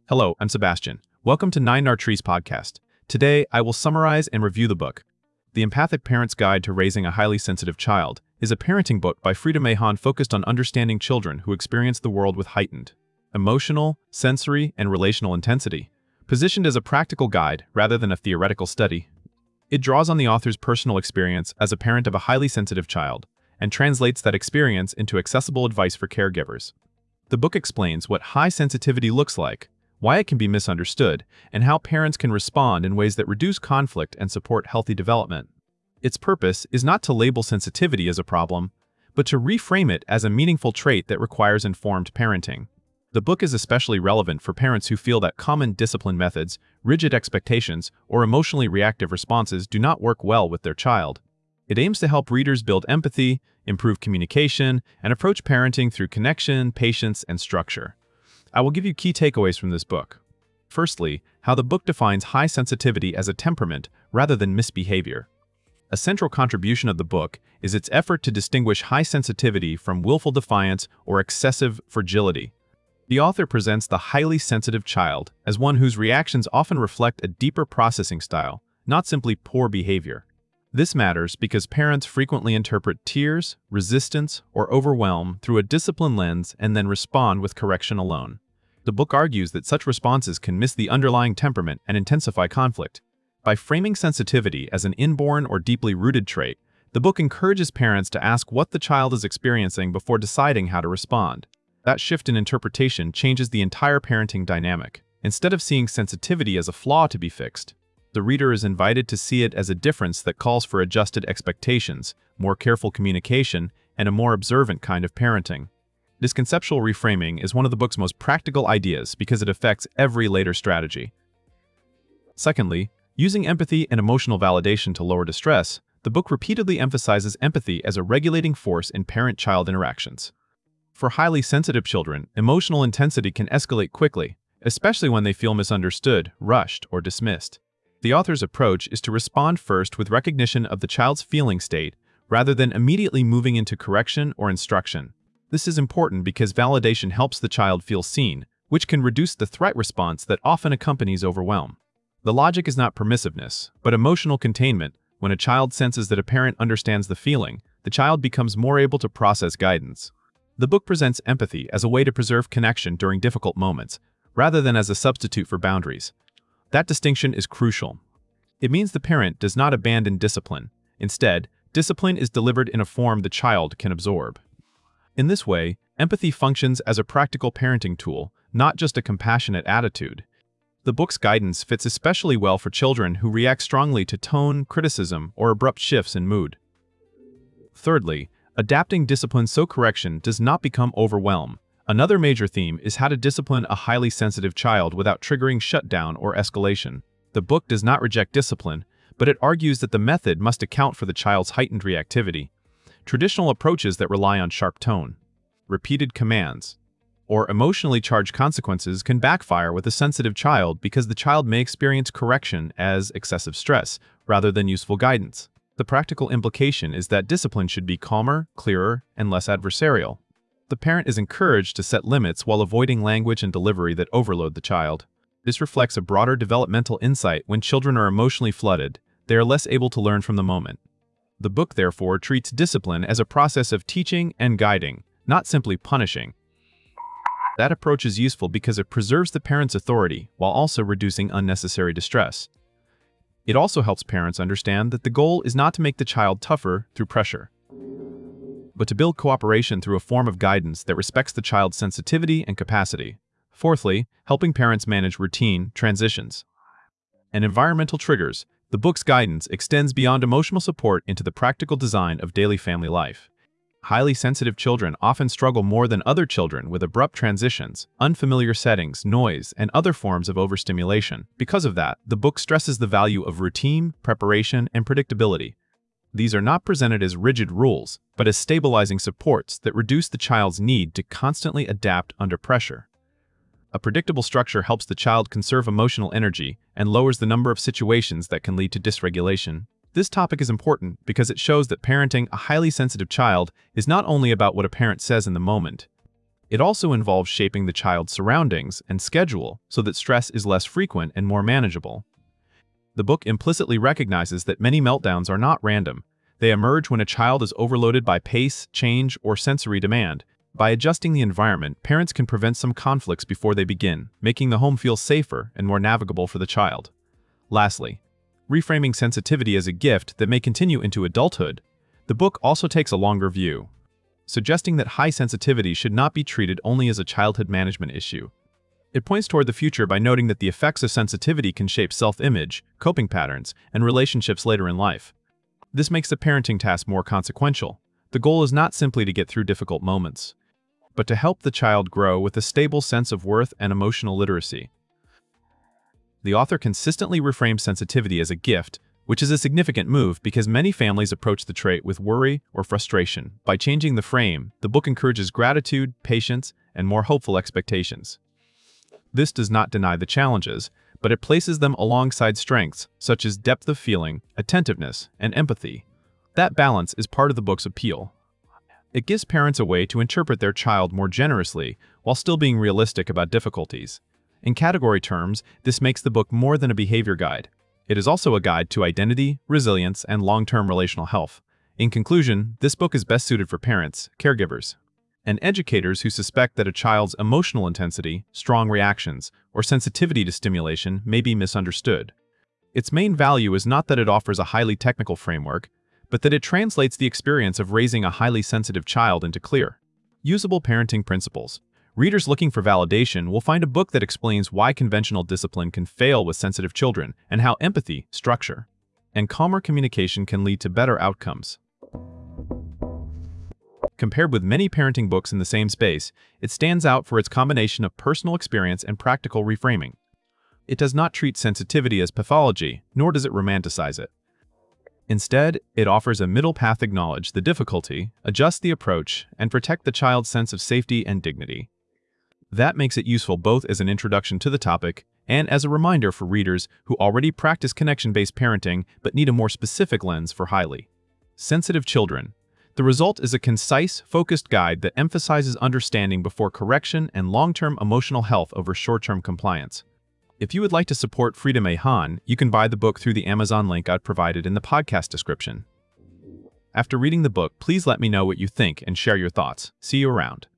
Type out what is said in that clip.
Hello, I'm Sebastian. Welcome to Nine Trees podcast. Today, I will summarize and review the book. The Empathic Parent's Guide to Raising a Highly Sensitive Child is a parenting book by Frida Mahan focused on understanding children who experience the world with heightened emotional, sensory, and relational intensity, positioned as a practical guide rather than a theoretical study. It draws on the author's personal experience as a parent of a highly sensitive child and translates that experience into accessible advice for caregivers. The book explains what high sensitivity looks like, why it can be misunderstood, and how parents can respond in ways that reduce conflict and support healthy development. Its purpose is not to label sensitivity as a problem, but to reframe it as a meaningful trait that requires informed parenting. The book is especially relevant for parents who feel that common discipline methods, rigid expectations, or emotionally reactive responses do not work well with their child. It aims to help readers build empathy, improve communication, and approach parenting through connection, patience, and structure. I will give you key takeaways from this book. Firstly, how the book defines high sensitivity as a temperament rather than misbehavior. A central contribution of the book is its effort to distinguish high sensitivity from willful defiance or excessive fragility. The author presents the highly sensitive child as one whose reactions often reflect a deeper processing style, not simply poor behavior. This matters because parents frequently interpret tears, resistance, or overwhelm through a discipline lens and then respond with correction alone. The book argues that such responses can miss the underlying temperament and intensify conflict. By framing sensitivity as an inborn or deeply rooted trait, the book encourages parents to ask what the child is experiencing before deciding how to respond. That shift in interpretation changes the entire parenting dynamic. Instead of seeing sensitivity as a flaw to be fixed, the reader is invited to see it as a difference that calls for adjusted expectations, more careful communication, and a more observant kind of parenting. This conceptual reframing is one of the book's most practical ideas because it affects every later strategy. Secondly, using empathy and emotional validation to lower distress, the book repeatedly emphasizes empathy as a regulating force in parent-child interactions. For highly sensitive children, emotional intensity can escalate quickly, especially when they feel misunderstood, rushed, or dismissed. The author's approach is to respond first with recognition of the child's feeling state rather than immediately moving into correction or instruction. This is important because validation helps the child feel seen, which can reduce the threat response that often accompanies overwhelm. The logic is not permissiveness, but emotional containment. When a child senses that a parent understands the feeling, the child becomes more able to process guidance. The book presents empathy as a way to preserve connection during difficult moments, rather than as a substitute for boundaries. That distinction is crucial. It means the parent does not abandon discipline. Instead, discipline is delivered in a form the child can absorb. In this way, empathy functions as a practical parenting tool, not just a compassionate attitude. The book's guidance fits especially well for children who react strongly to tone, criticism, or abrupt shifts in mood. Thirdly, adapting discipline so correction does not become overwhelm. Another major theme is how to discipline a highly sensitive child without triggering shutdown or escalation. The book does not reject discipline, but it argues that the method must account for the child's heightened reactivity. Traditional approaches that rely on sharp tone, repeated commands, or emotionally charged consequences can backfire with a sensitive child because the child may experience correction as excessive stress rather than useful guidance. The practical implication is that discipline should be calmer, clearer, and less adversarial. The parent is encouraged to set limits while avoiding language and delivery that overload the child. This reflects a broader developmental insight. When children are emotionally flooded, they are less able to learn from the moment. The book, therefore, treats discipline as a process of teaching and guiding, not simply punishing. That approach is useful because it preserves the parent's authority while also reducing unnecessary distress. It also helps parents understand that the goal is not to make the child tougher through pressure, but to build cooperation through a form of guidance that respects the child's sensitivity and capacity. Fourthly, helping parents manage routine, transitions, and environmental triggers. The book's guidance extends beyond emotional support into the practical design of daily family life. Highly sensitive children often struggle more than other children with abrupt transitions, unfamiliar settings, noise, and other forms of overstimulation. Because of that, the book stresses the value of routine, preparation, and predictability. These are not presented as rigid rules, but as stabilizing supports that reduce the child's need to constantly adapt under pressure. A predictable structure helps the child conserve emotional energy and lowers the number of situations that can lead to dysregulation. This topic is important because it shows that parenting a highly sensitive child is not only about what a parent says in the moment. It also involves shaping the child's surroundings and schedule so that stress is less frequent and more manageable. The book implicitly recognizes that many meltdowns are not random. They emerge when a child is overloaded by pace, change, or sensory demand. By adjusting the environment, parents can prevent some conflicts before they begin, making the home feel safer and more navigable for the child. Lastly, reframing sensitivity as a gift that may continue into adulthood, the book also takes a longer view, suggesting that high sensitivity should not be treated only as a childhood management issue. It points toward the future by noting that the effects of sensitivity can shape self-image, coping patterns, and relationships later in life. This makes the parenting task more consequential. The goal is not simply to get through difficult moments, but to help the child grow with a stable sense of worth and emotional literacy. The author consistently reframes sensitivity as a gift, which is a significant move because many families approach the trait with worry or frustration. By changing the frame, the book encourages gratitude, patience, and more hopeful expectations. This does not deny the challenges, but it places them alongside strengths such as depth of feeling, attentiveness, and empathy. That balance is part of the book's appeal. It gives parents a way to interpret their child more generously while still being realistic about difficulties. In category terms, this makes the book more than a behavior guide. It is also a guide to identity, resilience, and long-term relational health. In conclusion, this book is best suited for parents, caregivers, and educators who suspect that a child's emotional intensity, strong reactions, or sensitivity to stimulation may be misunderstood. Its main value is not that it offers a highly technical framework, but that it translates the experience of raising a highly sensitive child into clear, usable parenting principles. Readers looking for validation will find a book that explains why conventional discipline can fail with sensitive children and how empathy, structure, and calmer communication can lead to better outcomes. Compared with many parenting books in the same space, it stands out for its combination of personal experience and practical reframing. It does not treat sensitivity as pathology, nor does it romanticize it. Instead, it offers a middle path: acknowledge the difficulty, adjust the approach, and protect the child's sense of safety and dignity. That makes it useful both as an introduction to the topic and as a reminder for readers who already practice connection-based parenting but need a more specific lens for highly sensitive children. The result is a concise, focused guide that emphasizes understanding before correction and long-term emotional health over short-term compliance. If you would like to support Frida May Han, you can buy the book through the Amazon link I've provided in the podcast description. After reading the book, please let me know what you think and share your thoughts. See you around.